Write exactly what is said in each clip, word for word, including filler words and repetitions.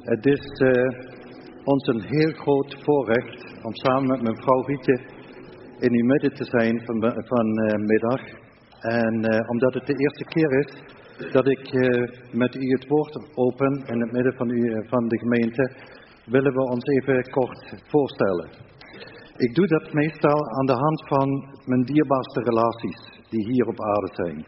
Het is uh, ons een heel groot voorrecht om samen met mijn vrouw Rietje in uw midden te zijn van, vanmiddag. Uh, en uh, omdat het de eerste keer is dat ik uh, met u het woord open in het midden van, u, van de gemeente, willen we ons even kort voorstellen. Ik doe dat meestal aan de hand van mijn dierbaarste relaties die hier op aarde zijn.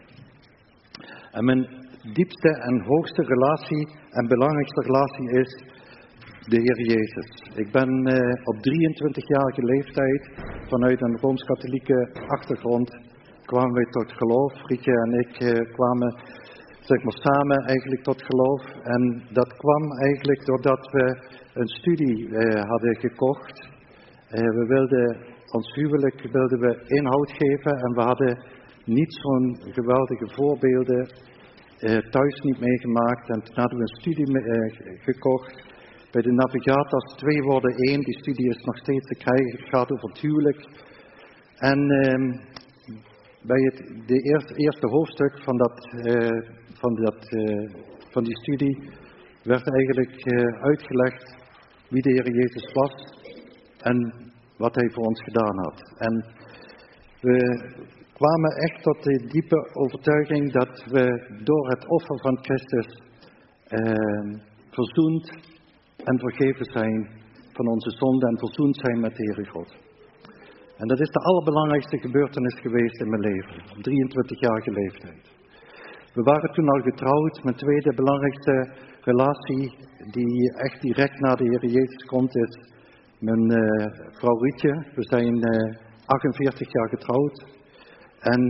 En mijn diepste en hoogste relatie en belangrijkste relatie is de Heer Jezus. Ik ben uh, op drieëntwintigjarige leeftijd vanuit een Rooms-Katholieke achtergrond kwamen wij tot geloof. Rietje en ik uh, kwamen zeg maar, samen eigenlijk tot geloof. En dat kwam eigenlijk doordat we een studie uh, hadden gekocht. Uh, we wilden ons huwelijk wilden we inhoud geven en we hadden niet zo'n geweldige voorbeelden uh, thuis niet meegemaakt. En toen hadden we een studie uh, gekocht bij de Navigators twee worden één. Die studie is nog steeds te krijgen. Het gaat over het huwelijk. En uh, bij het de eerste, eerste hoofdstuk van, dat, uh, van, dat, uh, van die studie werd eigenlijk uh, uitgelegd wie de Heer Jezus was en wat Hij voor ons gedaan had. En we kwamen echt tot de diepe overtuiging dat we door het offer van Christus uh, verzoend en vergeven zijn van onze zonden en verzoend zijn met de Heere God. En dat is de allerbelangrijkste gebeurtenis geweest in mijn leven, op drieëntwintigjarige leeftijd. We waren toen al getrouwd. Mijn tweede belangrijkste relatie, die echt direct na de Heere Jezus komt, is mijn uh, vrouw Rietje. We zijn uh, achtenveertig jaar getrouwd. En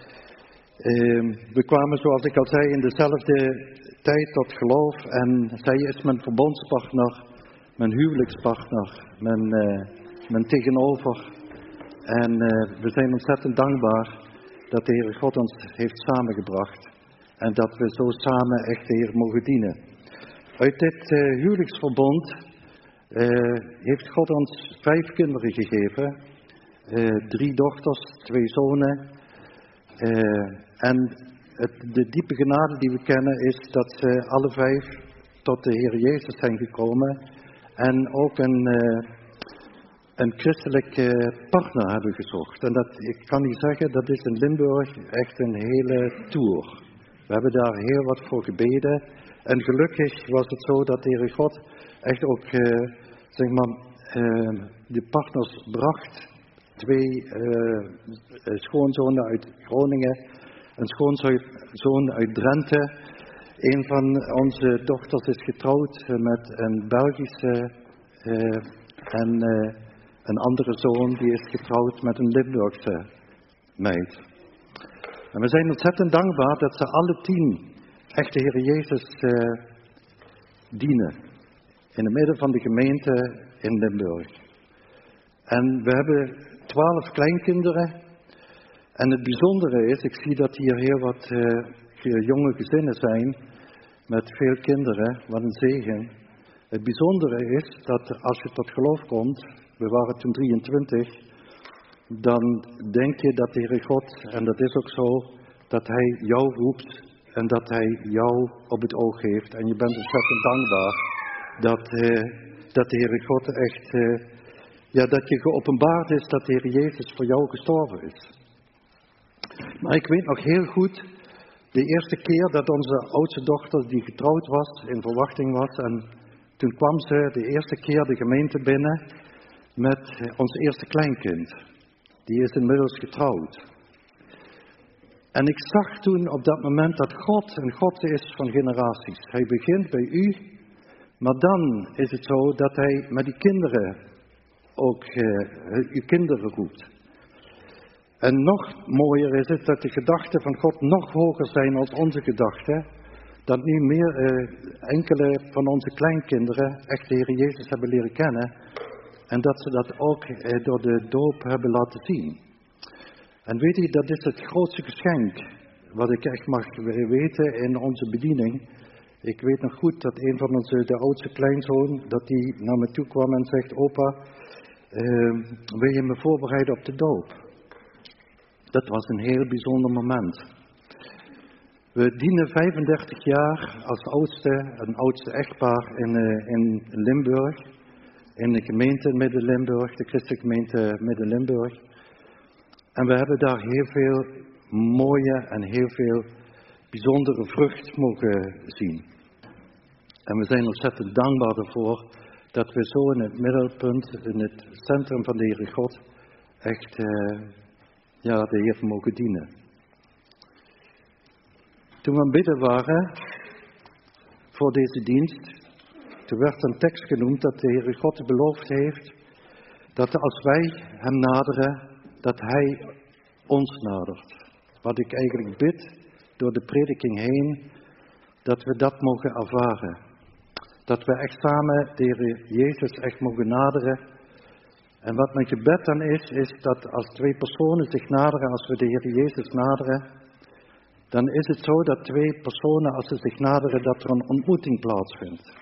uh, we kwamen, zoals ik al zei, in dezelfde tijd tot geloof. En zij is mijn verbondspartner, mijn huwelijkspartner, mijn, uh, mijn tegenover. En uh, we zijn ontzettend dankbaar dat de Heere God ons heeft samengebracht. En dat we zo samen echt de Heer mogen dienen. Uit dit uh, huwelijksverbond uh, heeft God ons vijf kinderen gegeven. Uh, drie dochters, twee zonen. Uh, en het, de diepe genade die we kennen is dat ze alle vijf tot de Heer Jezus zijn gekomen. En ook een... Uh, een christelijke partner hebben gezocht. En dat, ik kan niet zeggen, dat is in Limburg echt een hele tour. We hebben daar heel wat voor gebeden. En gelukkig was het zo dat de Heere God echt ook, uh, zeg maar, uh, de partners bracht. Twee uh, schoonzonen uit Groningen, een schoonzoon uit Drenthe. Een van onze dochters is getrouwd met een Belgische uh, en... Uh, Een andere zoon die is getrouwd met een Limburgse meid. En we zijn ontzettend dankbaar dat ze alle tien echt de Heer Jezus uh, dienen. In het midden van de gemeente in Limburg. En we hebben twaalf kleinkinderen. En het bijzondere is, ik zie dat hier heel wat uh, jonge gezinnen zijn. Met veel kinderen, wat een zegen. Het bijzondere is dat als je tot geloof komt... We waren toen drieëntwintig, dan denk je dat de Heere God, en dat is ook zo, dat Hij jou roept en dat Hij jou op het oog heeft. En je bent ontzettend dankbaar dat, uh, dat de Heere God echt, uh, ja, dat je geopenbaard is dat de Heere Jezus voor jou gestorven is. Maar ik weet nog heel goed, de eerste keer dat onze oudste dochter die getrouwd was, in verwachting was, en toen kwam ze de eerste keer de gemeente binnen met ons eerste kleinkind. Die is inmiddels getrouwd. En ik zag toen op dat moment dat God een God is van generaties. Hij begint bij u, maar dan is het zo dat hij met die kinderen ook uh, uw kinderen roept. En nog mooier is het dat de gedachten van God nog hoger zijn dan onze gedachten. Dat nu meer uh, enkele van onze kleinkinderen echt de Heer Jezus hebben leren kennen. En dat ze dat ook eh, door de doop hebben laten zien. En weet je, dat is het grootste geschenk wat ik echt mag weten in onze bediening. Ik weet nog goed dat een van onze, de oudste kleinzoon, dat die naar me toe kwam en zegt, opa, eh, wil je me voorbereiden op de doop? Dat was een heel bijzonder moment. We dienen vijfendertig jaar als oudste, een oudste echtpaar in, uh, in Limburg. In de gemeente Midden-Limburg, de christelijke gemeente Midden-Limburg. En we hebben daar heel veel mooie en heel veel bijzondere vrucht mogen zien. En we zijn ontzettend dankbaar ervoor dat we zo in het middelpunt, in het centrum van de Heere God, echt uh, ja, de Heer mogen dienen. Toen we aan het bidden waren voor deze dienst, toen werd een tekst genoemd dat de Heere God beloofd heeft dat als wij hem naderen, dat hij ons nadert. Wat ik eigenlijk bid door de prediking heen, dat we dat mogen ervaren. Dat we echt samen de Heer Jezus echt mogen naderen. En wat mijn gebed dan is, is dat als twee personen zich naderen, als we de Heer Jezus naderen, dan is het zo dat twee personen, als ze zich naderen, dat er een ontmoeting plaatsvindt.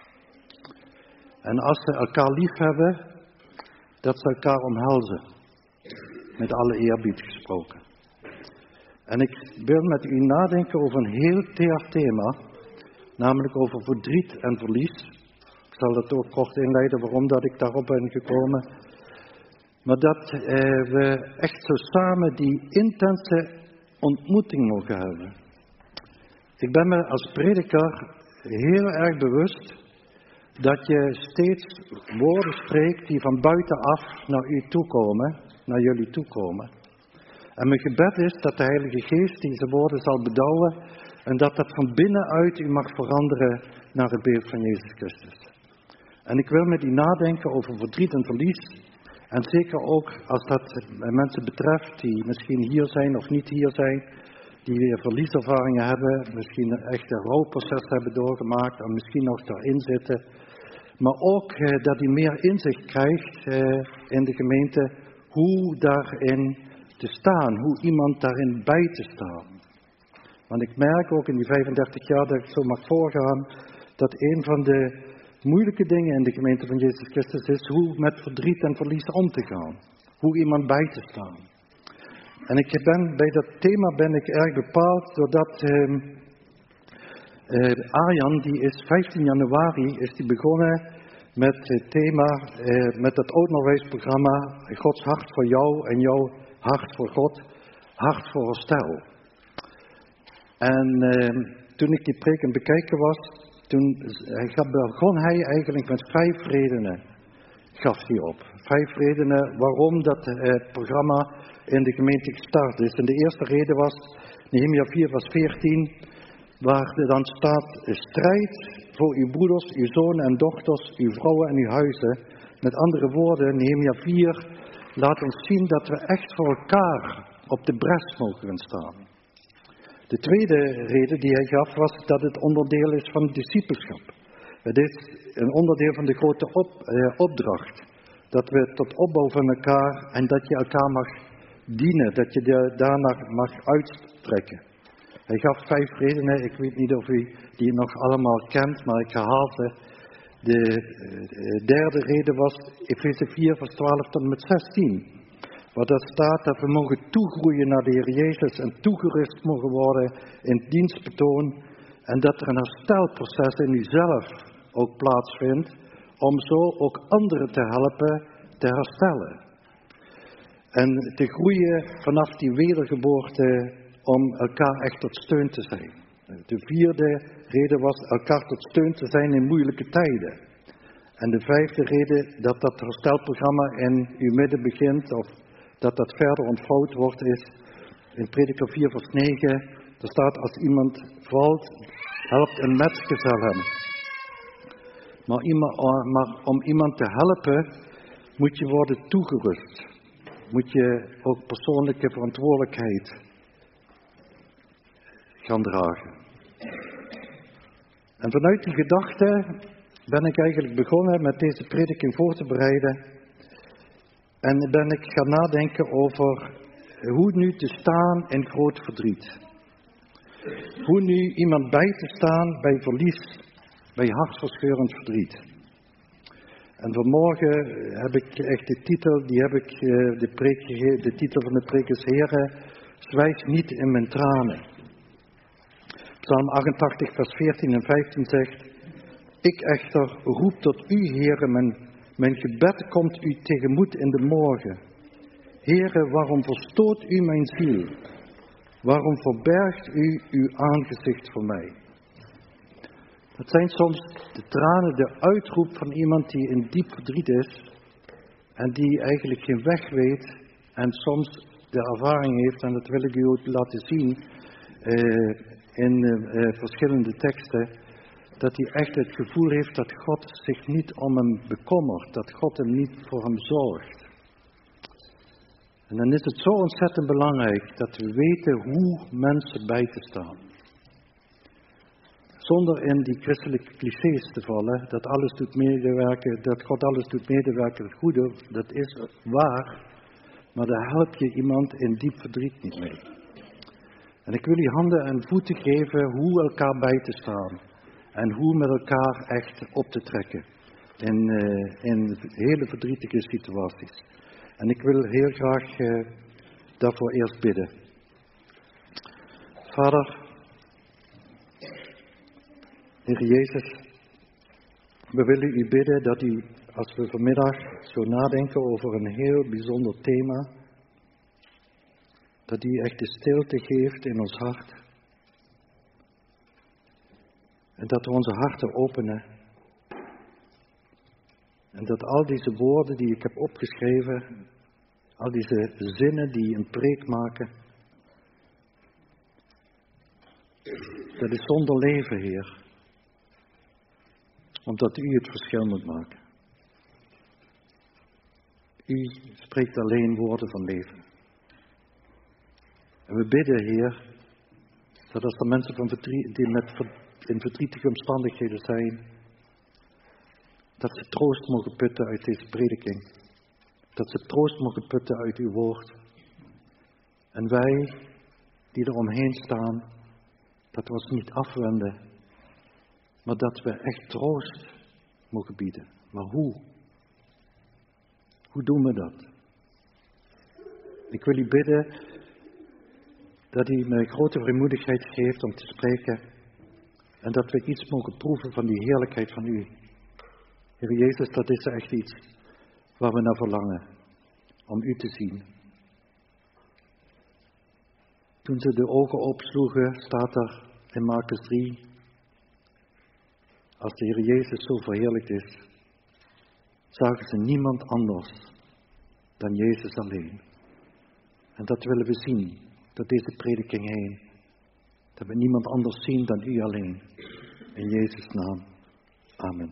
En als ze elkaar lief hebben, dat ze elkaar omhelzen. Met alle eerbied gesproken. En ik wil met u nadenken over een heel teer thema, namelijk over verdriet en verlies. Ik zal dat ook kort inleiden waarom dat ik daarop ben gekomen. Maar dat eh, we echt zo samen die intense ontmoeting mogen hebben. Ik ben me als prediker heel erg bewust dat je steeds woorden spreekt die van buitenaf naar u toekomen, naar jullie toekomen. En mijn gebed is dat de Heilige Geest deze woorden zal bedouwen en dat dat van binnenuit u mag veranderen naar het beeld van Jezus Christus. En ik wil met u nadenken over verdriet en verlies. En zeker ook als dat mensen betreft die misschien hier zijn of niet hier zijn, die weer verlieservaringen hebben, misschien een echte rouwproces hebben doorgemaakt en misschien nog daarin zitten. Maar ook eh, dat u meer inzicht krijgt eh, in de gemeente hoe daarin te staan, hoe iemand daarin bij te staan. Want ik merk ook in die vijfendertig jaar dat ik zo mag voorgaan, dat een van de moeilijke dingen in de gemeente van Jezus Christus is hoe met verdriet en verlies om te gaan. Hoe iemand bij te staan. En ik ben, bij dat thema ben ik erg bepaald doordat uh, uh, Arjan, die is vijftien januari, is die begonnen met het thema, uh, met het onderwijsprogramma Gods hart voor jou en jouw hart voor God, hart voor herstel. En uh, toen ik die preek aan het bekijken was, toen begon hij eigenlijk met vijf redenen, gaf hij op. Vijf redenen waarom dat uh, programma in de gemeente gestart is. En de eerste reden was, Nehemia vier vers veertien, waar er dan staat, strijd voor uw broeders, uw zonen en dochters, uw vrouwen en uw huizen. Met andere woorden, Nehemia vier laat ons zien dat we echt voor elkaar op de bres mogen staan. De tweede reden die hij gaf was dat het onderdeel is van het discipelschap. Het is een onderdeel van de grote op, eh, opdracht. Dat we tot opbouw van elkaar en dat je elkaar mag dienen. Dat je de, daarna mag uitstrekken. Hij gaf vijf redenen. Ik weet niet of u die nog allemaal kent, maar ik herhaal ze. De, de derde reden was Efeze vier vers twaalf tot en met zestien. Waar dat staat dat we mogen toegroeien naar de Heer Jezus en toegerust mogen worden in het dienstbetoon. En dat er een herstelproces in uzelf ook plaatsvindt, om zo ook anderen te helpen te herstellen. En te groeien vanaf die wedergeboorte om elkaar echt tot steun te zijn. De vierde reden was elkaar tot steun te zijn in moeilijke tijden. En de vijfde reden dat dat herstelprogramma in uw midden begint, of dat dat verder ontvouwd wordt, is in Prediker vier vers negen. Er staat, als iemand valt, helpt een metgezel hem. Maar, iemand, maar om iemand te helpen, moet je worden toegerust. Moet je ook persoonlijke verantwoordelijkheid gaan dragen. En vanuit die gedachte ben ik eigenlijk begonnen met deze prediking voor te bereiden. En ben ik gaan nadenken over hoe nu te staan in groot verdriet. Hoe nu iemand bij te staan bij verlies, bij hartverscheurend verdriet. En vanmorgen heb ik echt de titel, die heb ik de, preek, de titel van de preek is Heere, zwijg niet in mijn tranen. Psalm achtentachtig, vers veertien en vijftien zegt: Ik echter roep tot u, Heere, mijn, mijn gebed komt u tegemoet in de morgen. Heere, waarom verstoot u mijn ziel? Waarom verbergt u uw aangezicht voor mij? Het zijn soms de tranen, de uitroep van iemand die in diep verdriet is en die eigenlijk geen weg weet en soms de ervaring heeft, en dat wil ik u ook laten zien uh, in uh, verschillende teksten, dat hij echt het gevoel heeft dat God zich niet om hem bekommert, dat God hem niet voor hem zorgt. En dan is het zo ontzettend belangrijk dat we weten hoe mensen bij te staan. Zonder in die christelijke clichés te vallen, dat alles doet medewerken, dat God alles doet medewerken, het goede, dat is waar, maar daar help je iemand in diep verdriet niet mee. En ik wil je handen en voeten geven hoe elkaar bij te staan. En hoe met elkaar echt op te trekken in, uh, in hele verdrietige situaties. En ik wil heel graag uh, daarvoor eerst bidden. Vader, Heer Jezus, we willen u bidden dat u, als we vanmiddag zo nadenken over een heel bijzonder thema, dat u echt de stilte geeft in ons hart. En dat we onze harten openen. En dat al deze woorden die ik heb opgeschreven, al deze zinnen die een preek maken, dat is zonder leven, Heer. Omdat u het verschil moet maken. U spreekt alleen woorden van leven. En we bidden, Heer, dat als er mensen van verdriet, die met verdriet, in verdrietige omstandigheden zijn, dat ze troost mogen putten uit deze prediking. Dat ze troost mogen putten uit uw woord. En wij, die er omheen staan, dat we ons niet afwenden, maar dat we echt troost mogen bieden. Maar hoe? Hoe doen we dat? Ik wil u bidden dat u mij grote vrijmoedigheid geeft om te spreken. En dat we iets mogen proeven van die heerlijkheid van u. Heer Jezus, dat is echt iets waar we naar verlangen. Om u te zien. Toen ze de ogen opsloegen, staat er in Markus drie. Als de Heer Jezus zo verheerlijkt is, zagen ze niemand anders dan Jezus alleen. En dat willen we zien door deze prediking heen. Dat we niemand anders zien dan u alleen. In Jezus' naam. Amen.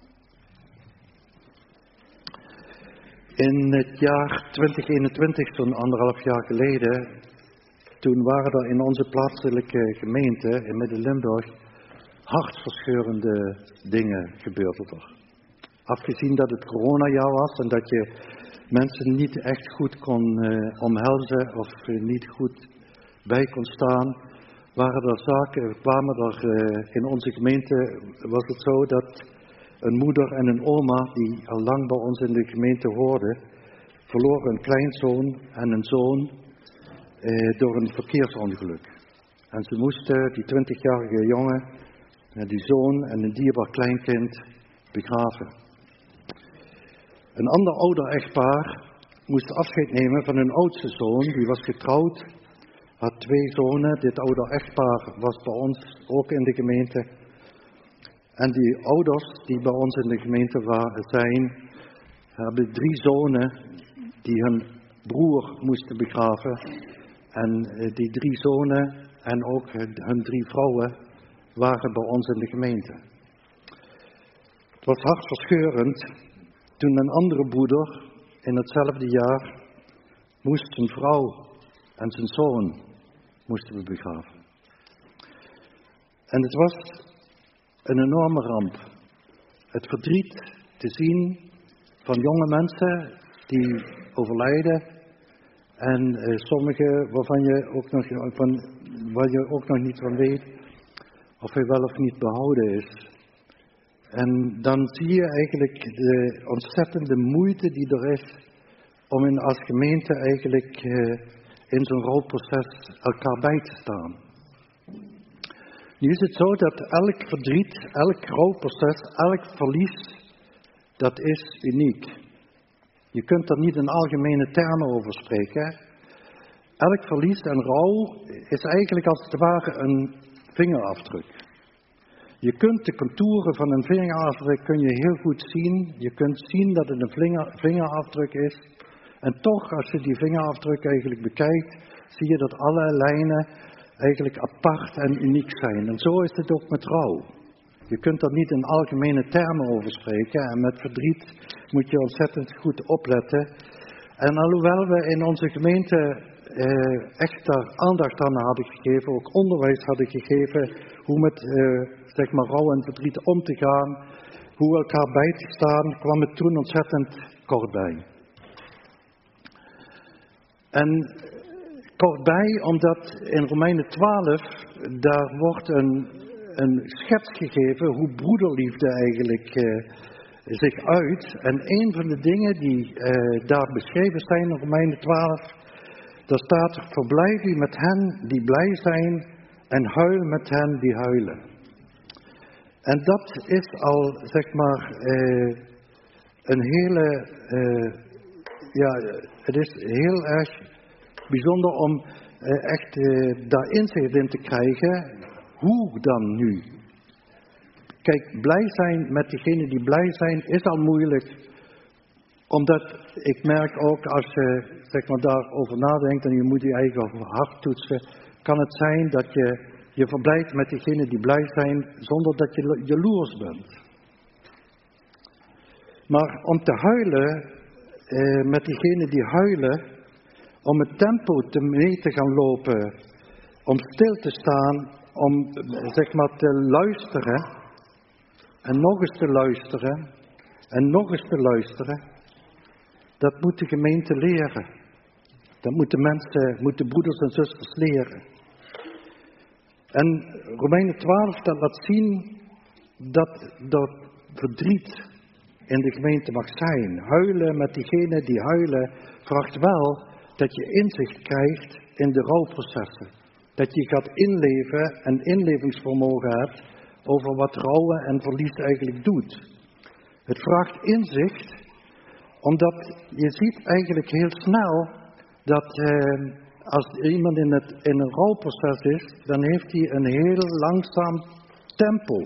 In het jaar twintig eenentwintig, zo'n anderhalf jaar geleden, toen waren er in onze plaatselijke gemeente in Midden-Limburg hartverscheurende dingen gebeurd er. Afgezien dat het coronajaar was en dat je mensen niet echt goed kon uh, omhelzen of uh, niet goed bij kon staan, waren er zaken, kwamen er uh, in onze gemeente, was het zo dat een moeder en een oma, die al lang bij ons in de gemeente hoorden, verloren een kleinzoon en een zoon uh, door een verkeersongeluk. En ze moesten die twintigjarige jongen, uh, die zoon en een dierbaar kleinkind begraven. Een ander ouder echtpaar moest afscheid nemen van hun oudste zoon, die was getrouwd, had twee zonen. Dit ouder echtpaar was bij ons ook in de gemeente. En die ouders die bij ons in de gemeente waren, zijn, hebben drie zonen die hun broer moesten begraven. En die drie zonen en ook hun drie vrouwen waren bij ons in de gemeente. Het was hartverscheurend toen een andere broeder in hetzelfde jaar moest zijn vrouw en zijn zoon moesten we begraven. En het was een enorme ramp. Het verdriet te zien van jonge mensen die overlijden en uh, sommige waarvan je ook nog, van, waar je ook nog niet van weet of hij wel of niet behouden is. En dan zie je eigenlijk de ontzettende moeite die er is om in, als gemeente eigenlijk uh, in zo'n rouwproces elkaar bij te staan. Nu is het zo dat elk verdriet, elk rouwproces, elk verlies, dat is uniek. Je kunt er niet in algemene termen over spreken. Elk verlies en rouw is eigenlijk als het ware een vingerafdruk. Je kunt de contouren van een vingerafdruk kun je heel goed zien. Je kunt zien dat het een vinger, vingerafdruk is. En toch, als je die vingerafdruk eigenlijk bekijkt, zie je dat alle lijnen eigenlijk apart en uniek zijn. En zo is het ook met rouw. Je kunt er niet in algemene termen over spreken. En met verdriet moet je ontzettend goed opletten. En alhoewel we in onze gemeente eh, echt daar aandacht aan hadden gegeven, ook onderwijs hadden gegeven, hoe met eh, zeg maar rouw en verdriet om te gaan, hoe elkaar bij te staan, kwam het toen ontzettend kort bij. En kort bij, omdat in Romeinen twaalf, daar wordt een, een schets gegeven hoe broederliefde eigenlijk uh, zich uit. En een van de dingen die uh, daar beschreven zijn in Romeinen twaalf, daar staat er: verblijf u met hen die blij zijn en huil met hen die huilen. En dat is al, zeg maar, uh, een hele, uh, ja, het is heel erg bijzonder om uh, echt uh, daar inzicht in te krijgen. Hoe dan nu? Kijk, blij zijn met degenen die blij zijn is al moeilijk. Omdat ik merk ook als je zeg maar, daarover nadenkt en je moet je eigen hart toetsen, kan het zijn dat je je verblijdt met degenen die blij zijn zonder dat je jaloers bent. Maar om te huilen uh, met diegenen die huilen, om het tempo te mee te gaan lopen, om stil te staan, om zeg maar te luisteren en nog eens te luisteren en nog eens te luisteren, dat moet de gemeente leren. Dat moeten mensen, moeten broeders en zusters leren. En Romeinen twaalf dat laat zien dat dat verdriet in de gemeente mag zijn. Huilen met diegenen die huilen vraagt wel dat je inzicht krijgt in de rouwprocessen. Dat je gaat inleven en inlevingsvermogen hebt over wat rouwen en verlies eigenlijk doet. Het vraagt inzicht, omdat je ziet eigenlijk heel snel dat eh, als iemand in, het, in een rouwproces is, dan heeft hij een heel langzaam tempo.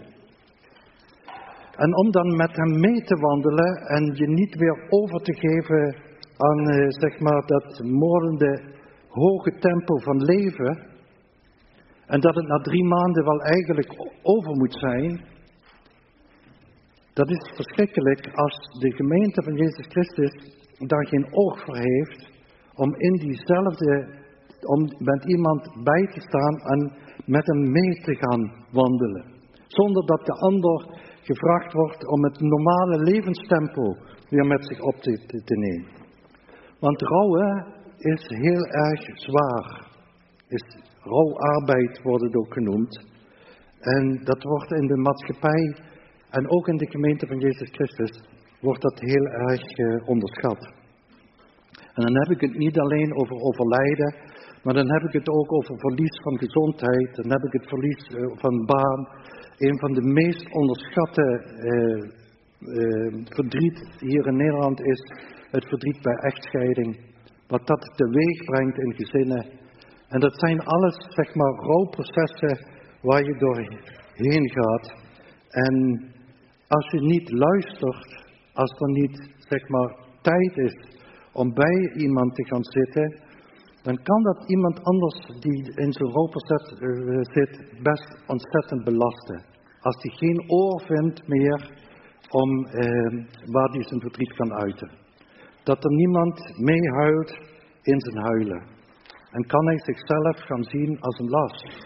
En om dan met hem mee te wandelen en je niet weer over te geven aan eh, zeg maar dat moordende hoge tempo van leven, en dat het na drie maanden wel eigenlijk over moet zijn, dat is verschrikkelijk als de gemeente van Jezus Christus daar geen oog voor heeft om in diezelfde, om met iemand bij te staan en met hem mee te gaan wandelen. Zonder dat de ander gevraagd wordt om het normale levenstempo weer met zich op te, te, te nemen. Want rouwen is heel erg zwaar. Is rouwarbeid wordt het ook genoemd. En dat wordt in de maatschappij en ook in de gemeente van Jezus Christus wordt dat heel erg uh, onderschat. En dan heb ik het niet alleen over overlijden, maar dan heb ik het ook over verlies van gezondheid. Dan heb ik het verlies uh, van baan. Een van de meest onderschatte uh, uh, verdriet hier in Nederland is het verdriet bij echtscheiding. Wat dat teweeg brengt in gezinnen. En dat zijn alles, zeg maar, rouwprocessen waar je doorheen gaat. En als je niet luistert, als er niet, zeg maar, tijd is om bij iemand te gaan zitten, dan kan dat iemand anders die in zo'n rouwproces uh, zit best ontzettend belasten. Als hij geen oor vindt meer om uh, waar hij zijn verdriet kan uiten. Dat er niemand meehuilt in zijn huilen. En kan hij zichzelf gaan zien als een last.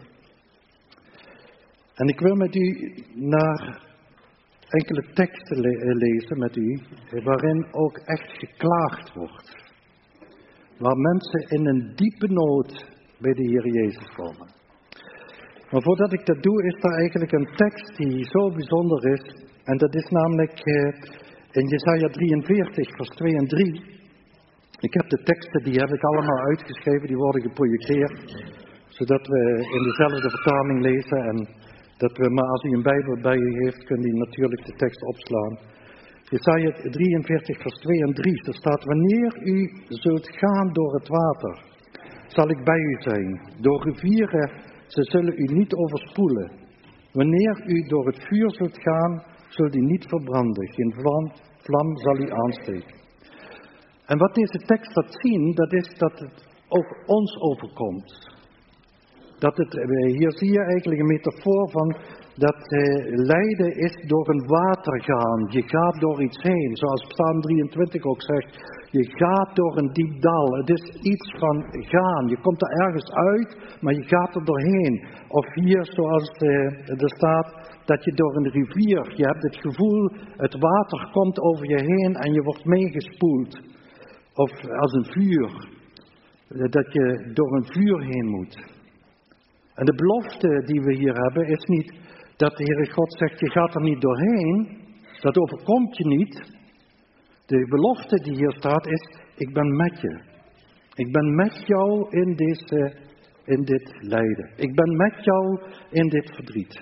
En ik wil met u naar enkele teksten le- lezen met u, waarin ook echt geklaagd wordt. Waar mensen in een diepe nood bij de Heer Jezus komen. Maar voordat ik dat doe, is er eigenlijk een tekst die zo bijzonder is. En dat is namelijk uh, in Jesaja drieënveertig, vers twee en drie. Ik heb de teksten, die heb ik allemaal uitgeschreven, die worden geprojecteerd. zodat we in dezelfde vertaling lezen en dat we, maar als u een Bijbel bij u heeft, kunt u natuurlijk de tekst opslaan. Jesaja drieënveertig vers twee en drie, er staat, wanneer u zult gaan door het water, zal ik bij u zijn. Door rivieren, ze zullen u niet overspoelen. Wanneer u door het vuur zult gaan, zult u niet verbranden. Geen vlam, vlam zal u aansteken. En wat deze tekst laat zien, dat is dat het ook ons overkomt. Dat het, hier zie je eigenlijk een metafoor van dat eh, lijden is door een water gaan. Je gaat door iets heen, zoals Psalm drieëntwintig ook zegt. Je gaat door een diep dal. Het is iets van gaan. Je komt er ergens uit, maar je gaat er doorheen. Of hier, zoals eh, er staat, dat je door een rivier, je hebt het gevoel, het water komt over je heen en je wordt meegespoeld. Of als een vuur, dat je door een vuur heen moet. En de belofte die we hier hebben is niet dat de Heere God zegt, je gaat er niet doorheen. Dat overkomt je niet. De belofte die hier staat is, ik ben met je. Ik ben met jou in, deze, in dit lijden. Ik ben met jou in dit verdriet.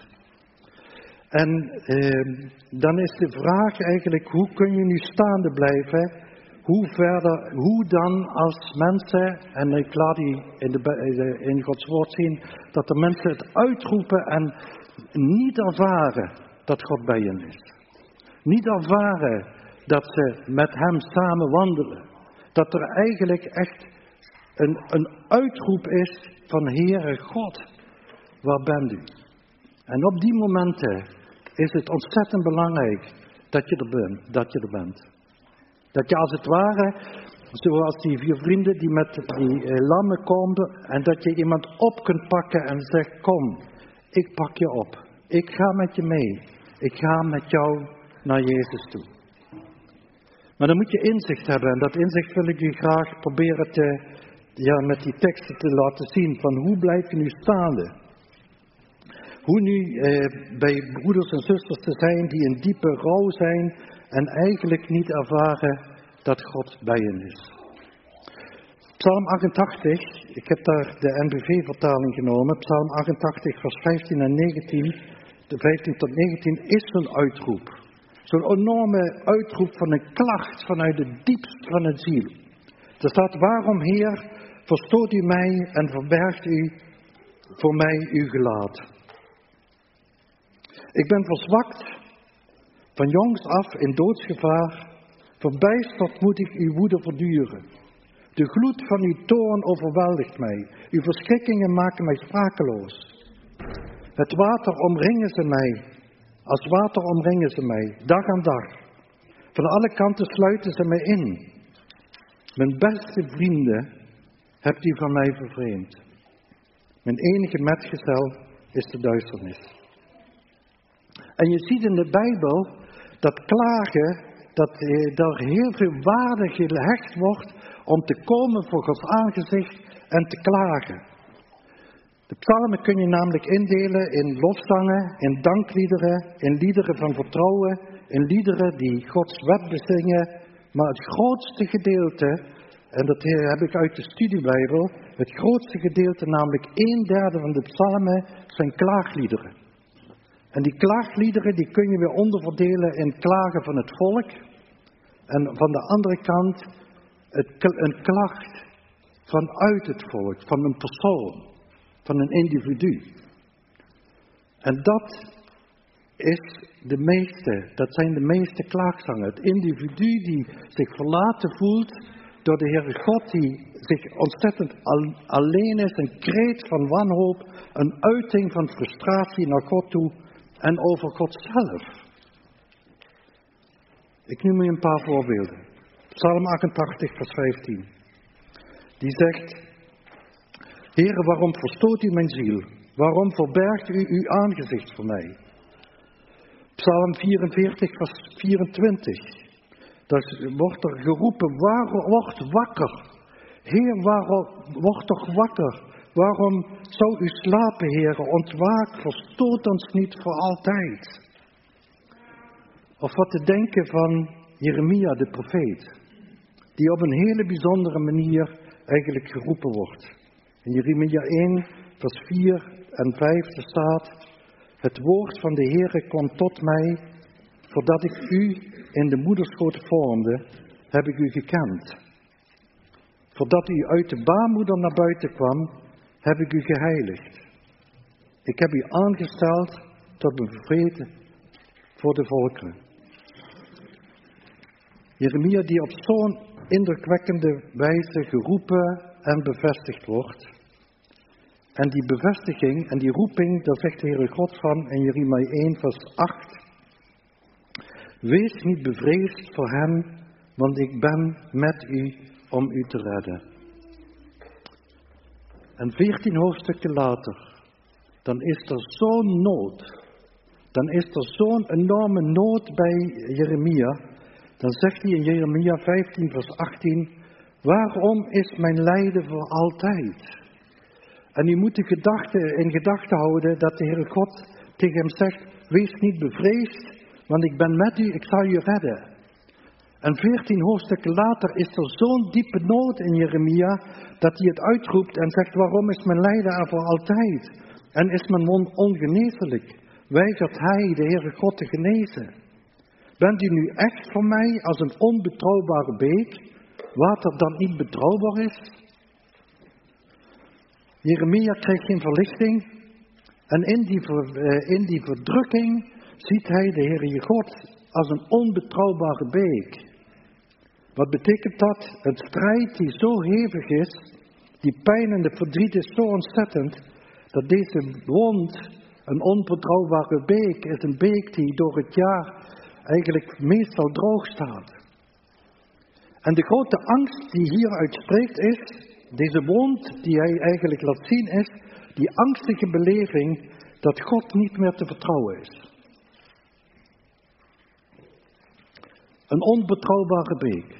En eh, dan is de vraag eigenlijk, hoe kun je nu staande blijven? Hoe verder, hoe dan als mensen, en ik laat die in, de, in Gods woord zien, dat de mensen het uitroepen en niet ervaren dat God bij hen is. Niet ervaren dat ze met hem samen wandelen. Dat er eigenlijk echt een, een uitroep is van Heere God, waar bent u? En op die momenten is het ontzettend belangrijk dat je er bent. Dat je er bent. Dat je als het ware, zoals die vier vrienden die met die eh, lammen komen, en dat je iemand op kunt pakken en zegt, kom, ik pak je op. Ik ga met je mee. Ik ga met jou naar Jezus toe. Maar dan moet je inzicht hebben. En dat inzicht wil ik u graag proberen te, ja, met die teksten te laten zien. Van hoe blijf je nu staande? Hoe nu eh, bij broeders en zusters te zijn die in diepe rouw zijn en eigenlijk niet ervaren dat God bij hen is. Psalm achtentachtig, ik heb daar de N B V-vertaling genomen. Psalm achtentachtig vers vijftien en negentien, de vijftien tot negentien is zo'n uitroep. Zo'n enorme uitroep van een klacht vanuit het diepst van het ziel. Er staat, waarom Heer, verstoot u mij en verbergt u voor mij uw gelaat. Ik ben verzwakt, van jongs af in doodsgevaar, verbijsterd moet ik uw woede verduren. De gloed van uw toorn overweldigt mij, uw verschrikkingen maken mij sprakeloos. Het water omringen ze mij, als water omringen ze mij, dag aan dag. Van alle kanten sluiten ze mij in. Mijn beste vrienden hebt u van mij vervreemd. Mijn enige metgezel is de duisternis. En je ziet in de Bijbel dat klagen, dat er heel veel waarde gehecht wordt om te komen voor Gods aangezicht en te klagen. De psalmen kun je namelijk indelen in lofzangen, in dankliederen, in liederen van vertrouwen, in liederen die Gods wet bezingen. Maar het grootste gedeelte, en dat heb ik uit de studiebijbel, het grootste gedeelte, namelijk een derde van de psalmen, zijn klaagliederen. En die klaagliederen die kun je weer onderverdelen in klagen van het volk. En van de andere kant het, een klacht vanuit het volk, van een persoon, van een individu. En dat is de meeste, dat zijn de meeste klaagzangen. Het individu die zich verlaten voelt door de Heere God, die zich ontzettend alleen is, een kreet van wanhoop, een uiting van frustratie naar God toe en over God zelf. Ik noem u een paar voorbeelden. Psalm achtentachtig vers vijftien. Die zegt, Heere, waarom verstoot u mijn ziel? Waarom verbergt u uw aangezicht voor mij? Psalm vierenveertig vers vierentwintig. Daar wordt er geroepen, waarom, word wakker. Heer, waarom, word toch wakker. Waarom zou u slapen, Heere? Ontwaak, verstoot ons niet voor altijd. Of wat te denken van Jeremia, de profeet. Die op een hele bijzondere manier eigenlijk geroepen wordt. In Jeremia één vers vier en vijf staat: Het woord van de Heere kwam tot mij, voordat ik u in de moederschoot vormde, heb ik u gekend. Voordat u uit de baarmoeder naar buiten kwam, heb ik u geheiligd. Ik heb u aangesteld tot een profeet voor de volkeren. Jeremia die op zo'n indrukwekkende wijze geroepen en bevestigd wordt. En die bevestiging en die roeping, daar zegt de Heere God van in Jeremia één vers acht. Wees niet bevreesd voor hen, want ik ben met u om u te redden. En veertien hoofdstukken later, dan is er zo'n nood. Dan is er zo'n enorme nood bij Jeremia. Dan zegt hij in Jeremia vijftien vers achttien, waarom is mijn lijden voor altijd? En u moet de gedachte, in gedachten houden dat de Heere God tegen hem zegt, wees niet bevreesd, want ik ben met u, ik zal je redden. En veertien hoofdstukken later is er zo'n diepe nood in Jeremia, dat hij het uitroept en zegt, waarom is mijn lijden er voor altijd? En is mijn mond ongeneeslijk? Weigert hij, de Heere God, te genezen? Bent u nu echt voor mij als een onbetrouwbare beek, water dat niet betrouwbaar is? Jeremia kreeg geen verlichting en in die, ver, in die verdrukking ziet hij de Heere God als een onbetrouwbare beek. Wat betekent dat? Een strijd die zo hevig is, die pijn en de verdriet is zo ontzettend, dat deze wond een onbetrouwbare beek is, een beek die door het jaar eigenlijk meestal droog staat. En de grote angst die hieruit spreekt is, deze wond die hij eigenlijk laat zien is, die angstige beleving dat God niet meer te vertrouwen is. Een onbetrouwbare beek,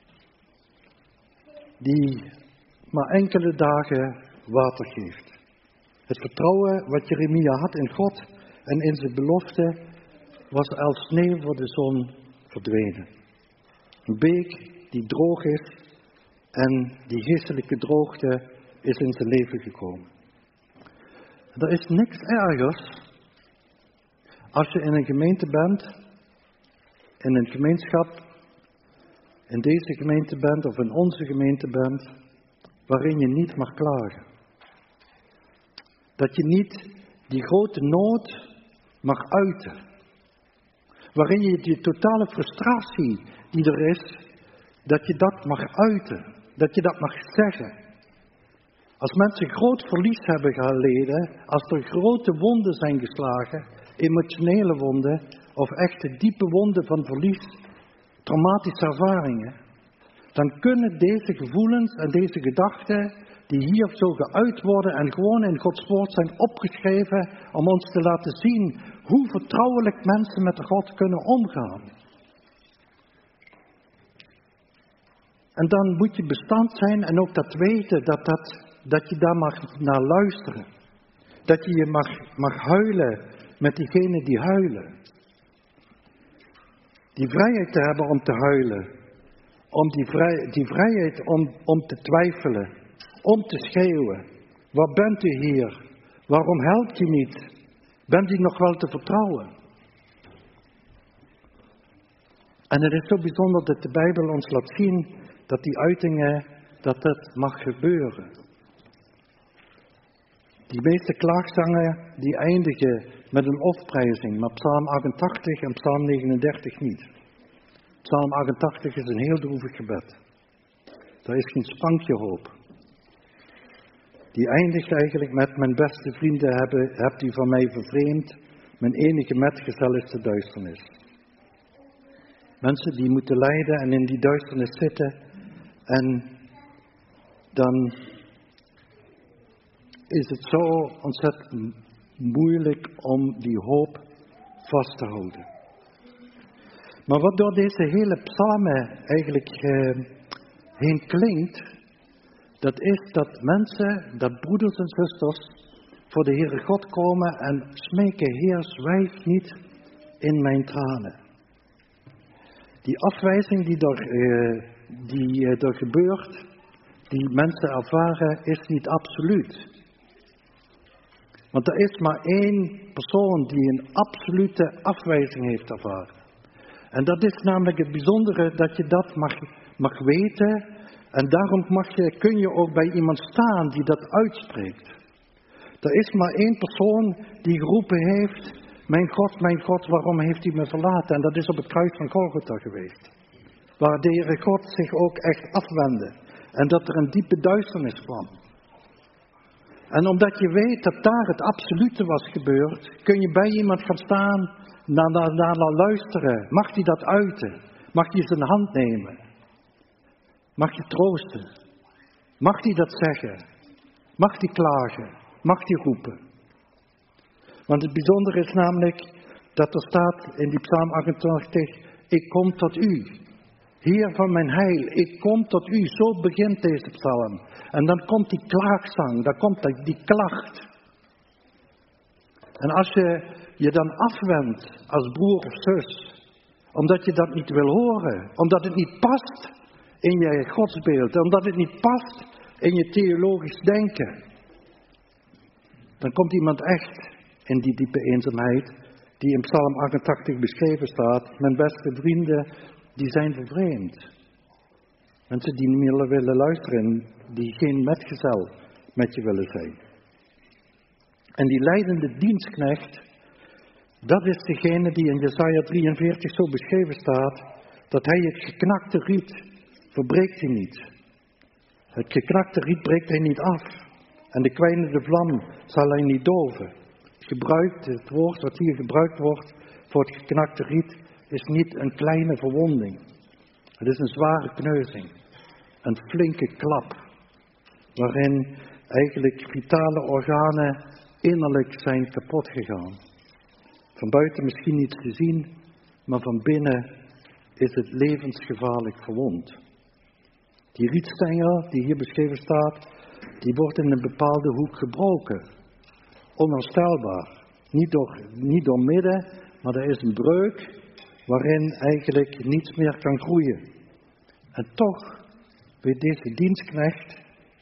die maar enkele dagen water geeft. Het vertrouwen wat Jeremia had in God en in zijn belofte was als sneeuw voor de zon verdwenen. Een beek die droog is en die geestelijke droogte is in zijn leven gekomen. Er is niks ergers als je in een gemeente bent, in een gemeenschap, in deze gemeente bent of in onze gemeente bent, waarin je niet mag klagen. Dat je niet die grote nood mag uiten. Waarin je die totale frustratie die er is, dat je dat mag uiten. Dat je dat mag zeggen. Als mensen groot verlies hebben geleden, als er grote wonden zijn geslagen, emotionele wonden of echte diepe wonden van verlies, traumatische ervaringen, dan kunnen deze gevoelens en deze gedachten die hier zo geuit worden en gewoon in Gods woord zijn opgeschreven om ons te laten zien hoe vertrouwelijk mensen met God kunnen omgaan. En dan moet je bestand zijn en ook dat weten, dat, dat, dat je daar mag naar luisteren. Dat je je mag, mag huilen met diegenen die huilen. Die vrijheid te hebben om te huilen. Om die, vrij, die vrijheid om, om te twijfelen. Om te schreeuwen. Waar bent u hier? Waarom helpt u niet? Bent u nog wel te vertrouwen? En het is zo bijzonder dat de Bijbel ons laat zien dat die uitingen, dat dat mag gebeuren. Die meeste klaagzangen die eindigen met een lofprijzing, maar Psalm achtentachtig en Psalm negenendertig niet. Psalm achtentachtig is een heel droevig gebed. Daar is geen sprankje hoop. Die eindigt eigenlijk met: mijn beste vrienden hebben, hebt u van mij vervreemd, mijn enige metgezel is de duisternis. Mensen die moeten lijden en in die duisternis zitten, en dan is het zo ontzettend moeilijk om die hoop vast te houden. Maar wat door deze hele psalmen eigenlijk eh, heen klinkt, dat is dat mensen, dat broeders en zusters voor de Heere God komen en smeken: Heer, zwijg niet in mijn tranen. Die afwijzing die er, uh, die, uh, er gebeurt, die mensen ervaren, is niet absoluut. Want er is maar één persoon die een absolute afwijzing heeft ervaren. En dat is namelijk het bijzondere dat je dat mag, mag weten. En daarom mag je, kun je ook bij iemand staan die dat uitspreekt. Er is maar één persoon die geroepen heeft: mijn God, mijn God, waarom heeft u me verlaten? En dat is op het kruis van Golgotha geweest. Waar de Heere God zich ook echt afwendde. En dat er een diepe duisternis kwam. En omdat je weet dat daar het absolute was gebeurd, kun je bij iemand gaan staan, naar, naar, naar, naar luisteren. Mag hij dat uiten? Mag je zijn hand nemen? Mag je troosten? Mag hij dat zeggen? Mag hij klagen? Mag hij roepen? Want het bijzondere is namelijk dat er staat in die Psalm achtentwintig, ik kom tot u. Heer van mijn heil, ik kom tot u. Zo begint deze psalm. En dan komt die klaagzang, dan komt die klacht. En als je je dan afwendt als broer of zus, omdat je dat niet wil horen, omdat het niet past in je godsbeeld, omdat het niet past in je theologisch denken, dan komt iemand echt in die diepe eenzaamheid die in Psalm achtentachtig beschreven staat. Mijn beste vrienden, die zijn vervreemd. Mensen die niet meer willen luisteren, die geen metgezel met je willen zijn. En die lijdende dienstknecht, dat is degene die in Jesaja drieënveertig zo beschreven staat, dat hij het geknakte riet verbreekt hij niet. Het geknakte riet breekt hij niet af. En de kwijnende vlam zal hij niet doven. Gebruikt, het woord wat hier gebruikt wordt voor het geknakte riet, is niet een kleine verwonding. Het is een zware kneuzing. Een flinke klap. Waarin eigenlijk vitale organen innerlijk zijn kapot gegaan. Van buiten misschien niet te zien, maar van binnen is het levensgevaarlijk verwond. Die rietstengel die hier beschreven staat, die wordt in een bepaalde hoek gebroken. Onherstelbaar. Niet door, niet door midden, maar er is een breuk waarin eigenlijk niets meer kan groeien. En toch weet deze dienstknecht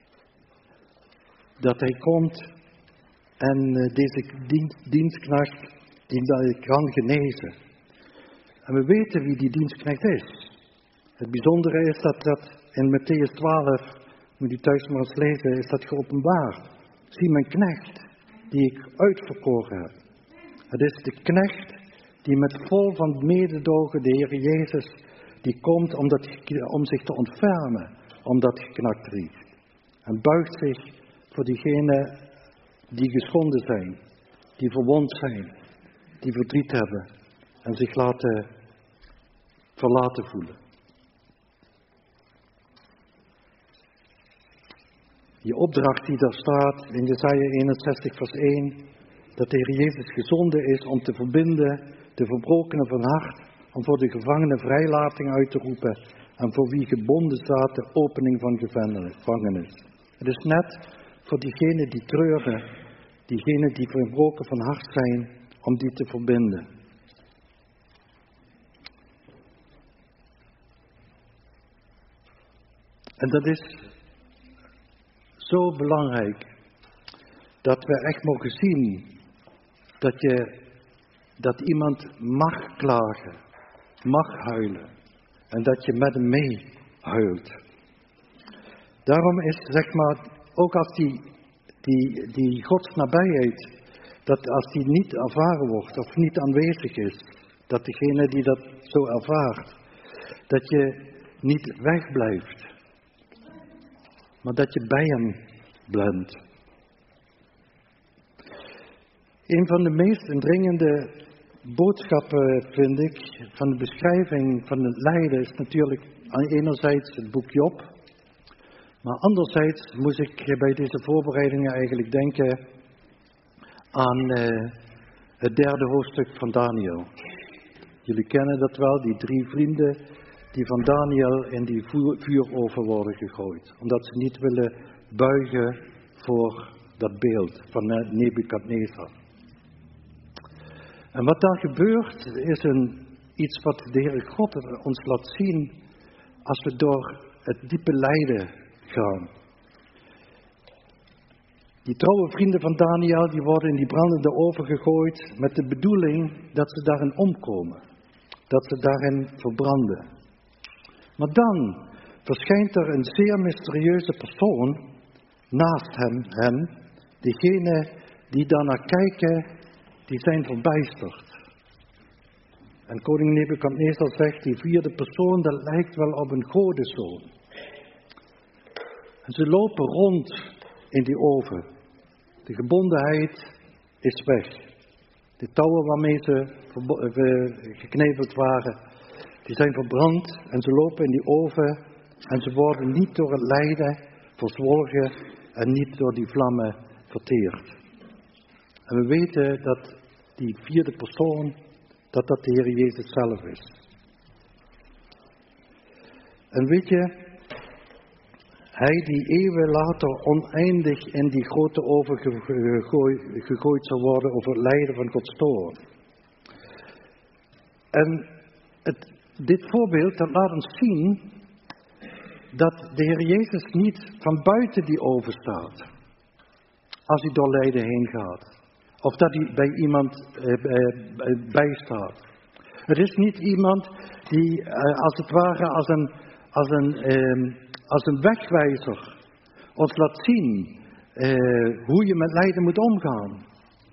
dat hij komt en deze dienstknecht die dat kan genezen. En we weten wie die dienstknecht is. Het bijzondere is dat dat in Mattheüs twaalf, moet u thuis maar eens lezen, is dat geopenbaard. Zie mijn knecht, die ik uitverkoren heb. Het is de knecht die met vol van mededogen, de Heer Jezus, die komt om, dat, om zich te ontfermen, om dat geknakt riet. En buigt zich voor diegenen die geschonden zijn, die verwond zijn, die verdriet hebben en zich laten verlaten voelen. Die opdracht die daar staat in Jesaja eenenzestig vers één, dat de Heer Jezus gezonden is om te verbinden de verbrokenen van hart, om voor de gevangenen vrijlating uit te roepen en voor wie gebonden staat de opening van gevangenis. Het is net voor diegenen die treuren, diegenen die verbroken van hart zijn, om die te verbinden. En dat is zo belangrijk, dat we echt mogen zien dat, je, dat iemand mag klagen, mag huilen en dat je met hem mee huilt. Daarom is, zeg maar, ook als die, die, die Gods nabijheid, dat als die niet ervaren wordt of niet aanwezig is, dat degene die dat zo ervaart, dat je niet wegblijft, maar dat je bij hem bent. Een van de meest indringende boodschappen, vind ik, van de beschrijving van het lijden is natuurlijk enerzijds het boek Job, maar anderzijds moest ik bij deze voorbereidingen eigenlijk denken aan uh, het derde hoofdstuk van Daniel. Jullie kennen dat wel, die drie vrienden die van Daniel in die vuuroven worden gegooid. Omdat ze niet willen buigen voor dat beeld van Nebukadnezar. En wat daar gebeurt is een, iets wat de Heere God ons laat zien als we door het diepe lijden gaan. Die trouwe vrienden van Daniel, die worden in die brandende oven gegooid met de bedoeling dat ze daarin omkomen. Dat ze daarin verbranden. Maar dan verschijnt er een zeer mysterieuze persoon naast hem, hem. Diegenen die daarnaar kijken, die zijn verbijsterd. En koning Nebukadnezar zegt, die vierde persoon, dat lijkt wel op een godenzoon. En ze lopen rond in die oven. De gebondenheid is weg. De touwen waarmee ze gekneveld waren, die zijn verbrand en ze lopen in die oven en ze worden niet door het lijden verzwolgen en niet door die vlammen verteerd. En we weten dat die vierde persoon, dat dat de Heer Jezus zelf is. En weet je, hij die eeuwen later oneindig in die grote oven gegooid, gegooid zal worden over het lijden van Gods toorn. En het, dit voorbeeld dat laat ons zien dat de Heer Jezus niet van buiten die oven staat. Als hij door lijden heen gaat. Of dat hij bij iemand eh, eh, bijstaat. Het is niet iemand die eh, als het ware als een, als een, eh, als een wegwijzer ons laat zien eh, hoe je met lijden moet omgaan.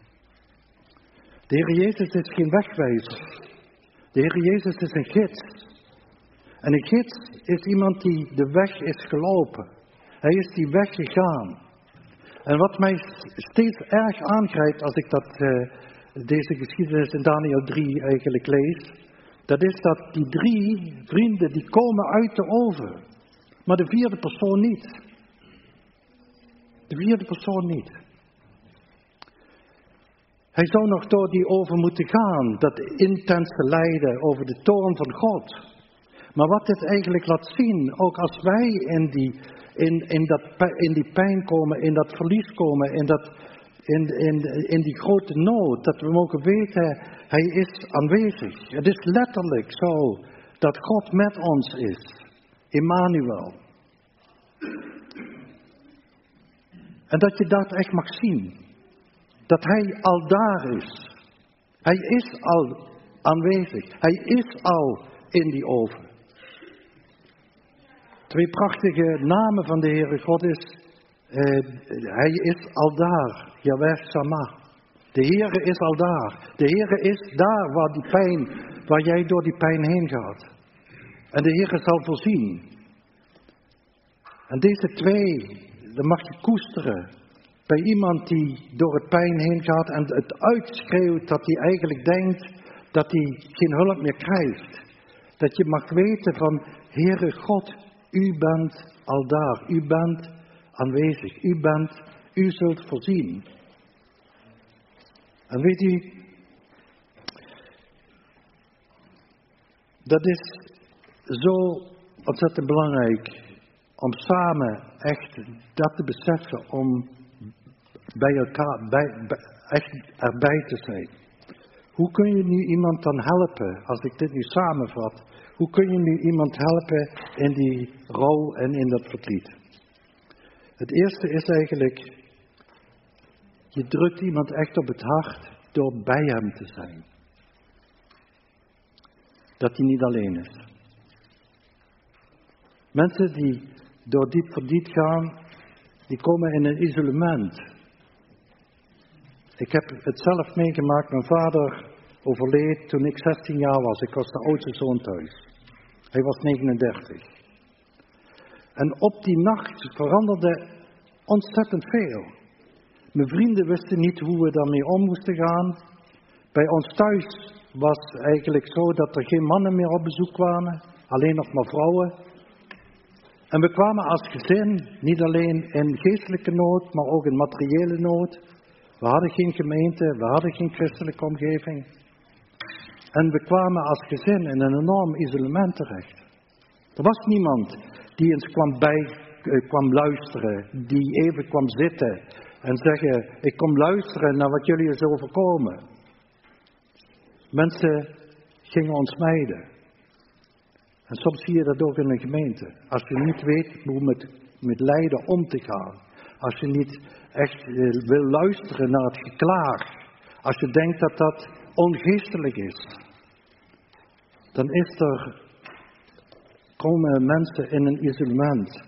De Heer Jezus is geen wegwijzer. De Heer Jezus is een gids. En een gids is iemand die de weg is gelopen. Hij is die weg gegaan. En wat mij steeds erg aangrijpt als ik dat, uh, deze geschiedenis in Daniel drie eigenlijk lees, dat is dat die drie vrienden die komen uit de oven, maar de vierde persoon niet. De vierde persoon niet. Hij zou nog door die oven moeten gaan, dat intense lijden over de toorn van God. Maar wat dit eigenlijk laat zien, ook als wij in die, in, in dat, in die pijn komen, in dat verlies komen, in, dat, in, in, in die grote nood, dat we mogen weten, hij is aanwezig. Het is letterlijk zo dat God met ons is. Emmanuel. En dat je dat echt mag zien. Dat hij al daar is. Hij is al aanwezig. Hij is al in die oven. Twee prachtige namen van de Heere God is, eh, hij is al daar, Yahweh Shammah. De Heere is al daar. De Heere is daar waar die pijn, waar jij door die pijn heen gaat. En de Heere zal voorzien. En deze twee, dat mag je koesteren. Bij iemand die door het pijn heen gaat en het uitschreeuwt dat hij eigenlijk denkt dat hij geen hulp meer krijgt. Dat je mag weten van, Heere God, u bent al daar, u bent aanwezig, u bent, u zult voorzien. En weet u, dat is zo ontzettend belangrijk om samen echt dat te beseffen, om bij elkaar, bij, bij, echt erbij te zijn. Hoe kun je nu iemand dan helpen, als ik dit nu samenvat, hoe kun je nu iemand helpen in die rouw en in dat verdriet? Het eerste is eigenlijk, je drukt iemand echt op het hart door bij hem te zijn. Dat hij niet alleen is. Mensen die door diep verdriet gaan, die komen in een isolement. Ik heb het zelf meegemaakt, mijn vader overleed toen ik zestien jaar was. Ik was de oudste zoon thuis. Hij was negenendertig. En op die nacht veranderde ontzettend veel. Mijn vrienden wisten niet hoe we daarmee om moesten gaan. Bij ons thuis was eigenlijk zo dat er geen mannen meer op bezoek kwamen. Alleen nog maar vrouwen. En we kwamen als gezin niet alleen in geestelijke nood, maar ook in materiële nood. We hadden geen gemeente, we hadden geen christelijke omgeving. En we kwamen als gezin in een enorm isolement terecht. Er was niemand die eens kwam, bij, eh, kwam luisteren, die even kwam zitten en zeggen, ik kom luisteren naar wat jullie is overkomen. Mensen gingen ons mijden. En soms zie je dat ook in een gemeente. Als je niet weet hoe met, met lijden om te gaan. Als je niet echt uh, wil luisteren naar het geklaag. Als je denkt dat dat ongeestelijk is. Dan is er, komen mensen in een isolement.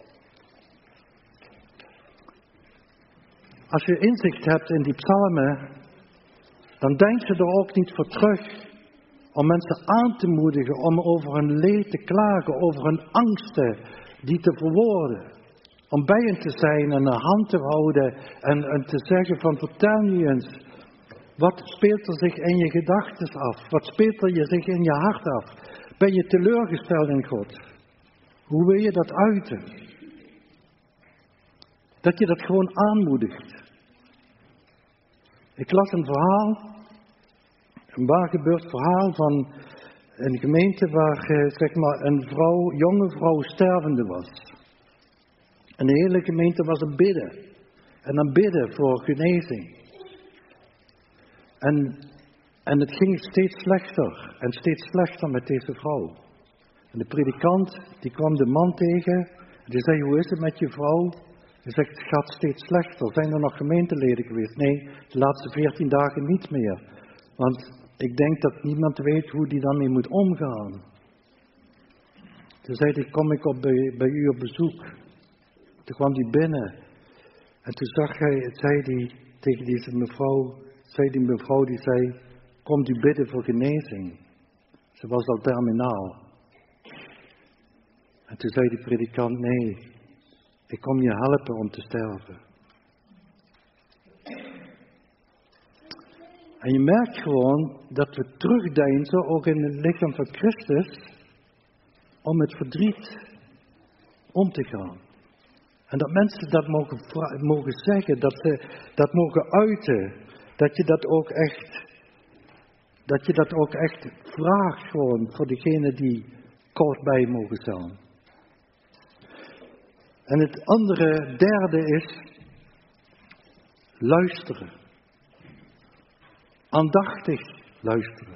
Als je inzicht hebt in die psalmen, dan denk je er ook niet voor terug om mensen aan te moedigen om over hun leed te klagen, over hun angsten die te verwoorden. Om bij hen te zijn en een hand te houden en, en te zeggen van vertel nu eens, wat speelt er zich in je gedachten af? Wat speelt er zich in je hart af? Ben je teleurgesteld in God? Hoe wil je dat uiten? Dat je dat gewoon aanmoedigt. Ik las een verhaal, een waar gebeurd verhaal van een gemeente waar eh, zeg maar een vrouw, jonge vrouw stervende was. En de hele gemeente was aan bidden. En aan bidden voor genezing. En, en het ging steeds slechter en steeds slechter met deze vrouw. En de predikant, die kwam de man tegen. En die zei, hoe is het met je vrouw? Hij zegt, het gaat steeds slechter. Zijn er nog gemeenteleden geweest? Nee, de laatste veertien dagen niet meer. Want ik denk dat niemand weet hoe die daarmee moet omgaan. Toen zei hij, kom ik op bij, bij u op bezoek. Toen kwam hij binnen. En toen zag hij, zei hij tegen deze mevrouw, zei die mevrouw, die zei, komt u bidden voor genezing? Ze was al terminaal. En toen zei die predikant, nee, ik kom je helpen om te sterven. En je merkt gewoon dat we terugdeinzen, ook in het lichaam van Christus, om het verdriet om te gaan. En dat mensen dat mogen, mogen zeggen, dat ze dat mogen uiten, dat je dat ook echt, dat je dat ook echt vraagt gewoon voor degenen die kort bij mogen staan. En het andere, derde is luisteren. Aandachtig luisteren.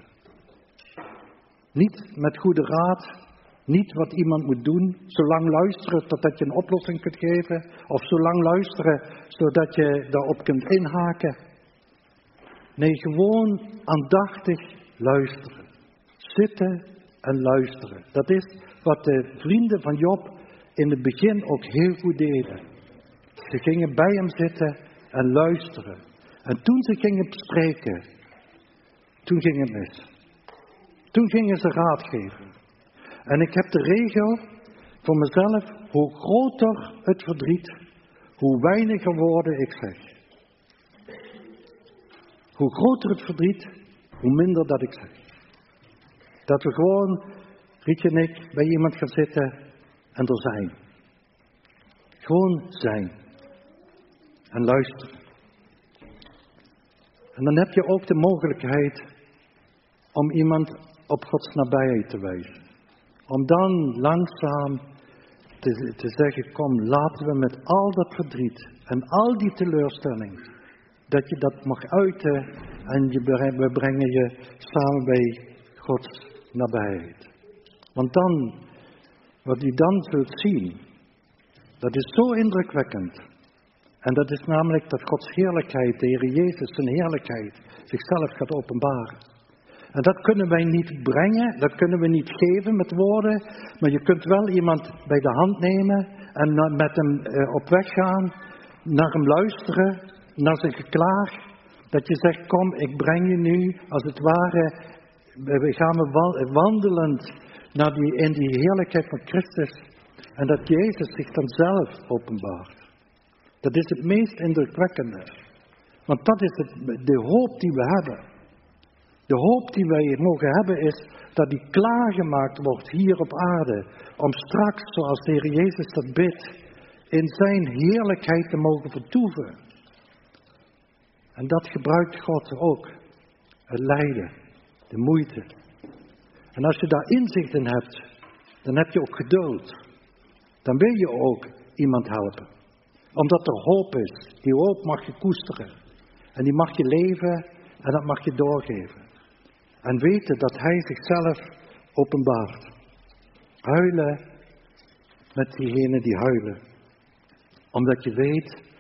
Niet met goede raad, niet wat iemand moet doen, zolang luisteren totdat je een oplossing kunt geven, of zolang luisteren zodat je daarop kunt inhaken. Nee, gewoon aandachtig luisteren. Zitten en luisteren. Dat is wat de vrienden van Job in het begin ook heel goed deden. Ze gingen bij hem zitten en luisteren. En toen ze gingen spreken, toen ging het mis. Toen gingen ze raad geven. En ik heb de regel voor mezelf, hoe groter het verdriet, hoe weiniger woorden ik zeg. Hoe groter het verdriet, hoe minder dat ik zeg. Dat we gewoon, Rietje en ik, bij iemand gaan zitten en er zijn. Gewoon zijn. En luisteren. En dan heb je ook de mogelijkheid om iemand op Gods nabijheid te wijzen. Om dan langzaam te, te zeggen, kom, laten we met al dat verdriet en al die teleurstelling, dat je dat mag uiten en je, we brengen je samen bij Gods nabijheid. Want dan, wat u dan zult zien, dat is zo indrukwekkend. En dat is namelijk dat Gods heerlijkheid, de Heer Jezus, zijn heerlijkheid, zichzelf gaat openbaren. En dat kunnen wij niet brengen, dat kunnen we niet geven met woorden, maar je kunt wel iemand bij de hand nemen en met hem op weg gaan, naar hem luisteren, naar zijn geklaag. Dat je zegt, kom, ik breng je nu, als het ware, we gaan wandelend naar die, in die heerlijkheid van Christus. En dat Jezus zich dan zelf openbaart. Dat is het meest indrukwekkende. Want dat is het, de hoop die we hebben. De hoop die wij mogen hebben is dat die klaargemaakt wordt hier op aarde. Om straks, zoals de Heer Jezus dat bidt, in zijn heerlijkheid te mogen vertoeven. En dat gebruikt God ook. Het lijden, de moeite. En als je daar inzicht in hebt, dan heb je ook geduld. Dan wil je ook iemand helpen. Omdat er hoop is. Die hoop mag je koesteren. En die mag je leven en dat mag je doorgeven. En weten dat hij zichzelf openbaart. Huilen met diegenen die huilen. Omdat je weet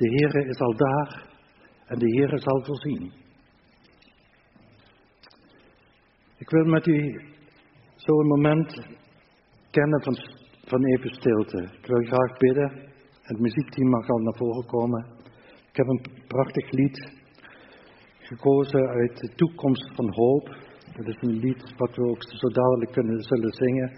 De Heere is al daar en de Heere zal voorzien. Ik wil met u zo'n moment kennen van, van even stilte. Ik wil graag bidden. Het muziekteam mag al naar voren komen. Ik heb een prachtig lied gekozen uit de toekomst van hoop. Dat is een lied wat we ook zo dadelijk kunnen zullen zingen.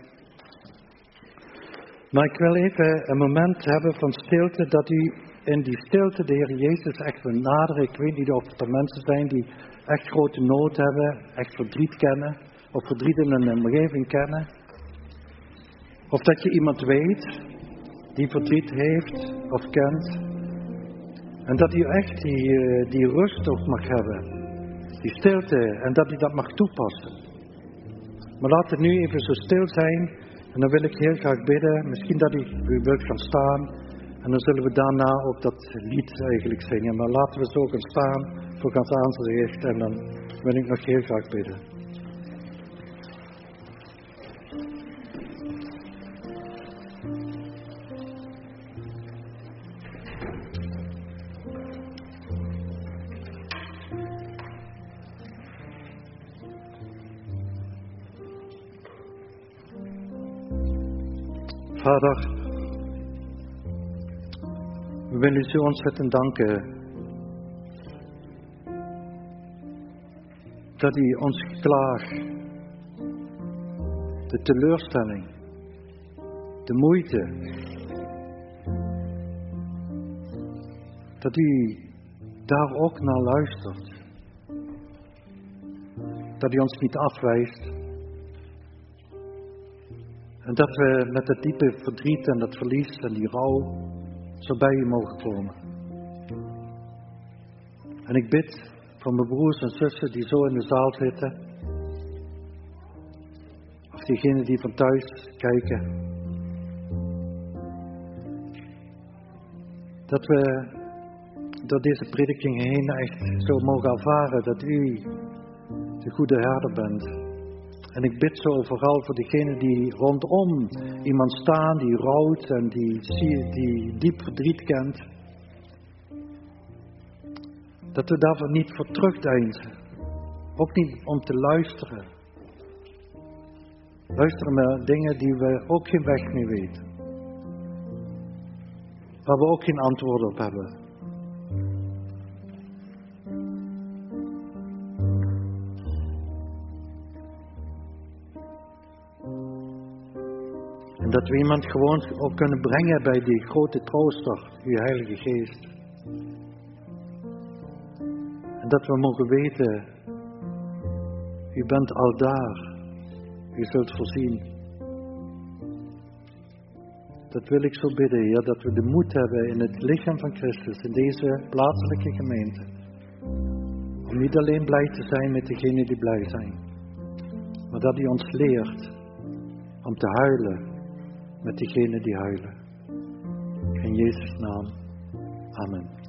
Maar ik wil even een moment hebben van stilte, dat u in die stilte de Heer Jezus echt wil naderen. Ik weet niet of er mensen zijn die echt grote nood hebben, echt verdriet kennen, of verdriet in een omgeving kennen. Of dat je iemand weet die verdriet heeft of kent. En dat u echt die, die rust ook mag hebben. Die stilte. En dat u dat mag toepassen. Maar laat het nu even zo stil zijn. En dan wil ik heel graag bidden. Misschien dat u, u wilt gaan staan. En dan zullen we daarna ook dat lied eigenlijk zingen. Maar laten we zo gaan staan voor Gods aangezicht. En dan wil ik nog heel graag bidden. Vader, we willen u zo ontzettend danken dat u ons geklaag, de teleurstelling, de moeite, dat u daar ook naar luistert. Dat u ons niet afwijst. En dat we met het diepe verdriet en dat verlies en die rouw zo bij u mogen komen. En ik bid voor mijn broers en zussen die zo in de zaal zitten. Of diegenen die van thuis kijken. Dat we door deze prediking heen echt zo mogen ervaren dat u de goede herder bent. En ik bid zo vooral voor degenen die rondom iemand staan, die rouwt en die, die diep verdriet kent. Dat we daarvoor niet voor terugdeinzen. Ook niet om te luisteren. Luisteren naar dingen die we ook geen weg meer weten. Waar we ook geen antwoord op hebben. Dat we iemand gewoon ook kunnen brengen bij die grote trooster, uw Heilige Geest. En dat we mogen weten, u bent al daar, u zult voorzien. Dat wil ik zo bidden, Heer, dat we de moed hebben in het lichaam van Christus, in deze plaatselijke gemeente. Om niet alleen blij te zijn met degenen die blij zijn, maar dat u ons leert om te huilen met diegenen die huilen. In Jezus' naam. Amen.